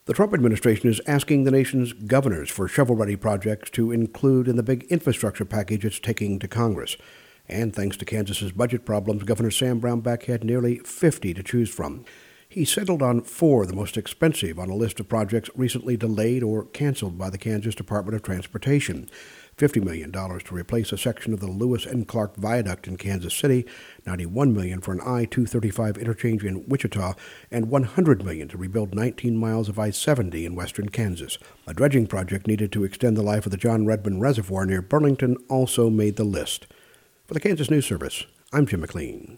The Trump administration is asking the nation's governors for shovel-ready projects to include in the big infrastructure package it's taking to Congress. And thanks to Kansas's budget problems, Governor Sam Brownback had nearly 50 to choose from. He settled on 4, the most expensive on a list of projects recently delayed or canceled by the Kansas Department of Transportation. $50 million to replace a section of the Lewis and Clark Viaduct in Kansas City, $91 million for an I-235 interchange in Wichita, and $100 million to rebuild 19 miles of I-70 in western Kansas. A dredging project needed to extend the life of the John Redmond Reservoir near Burlington also made the list. For the Kansas News Service, I'm Jim McLean.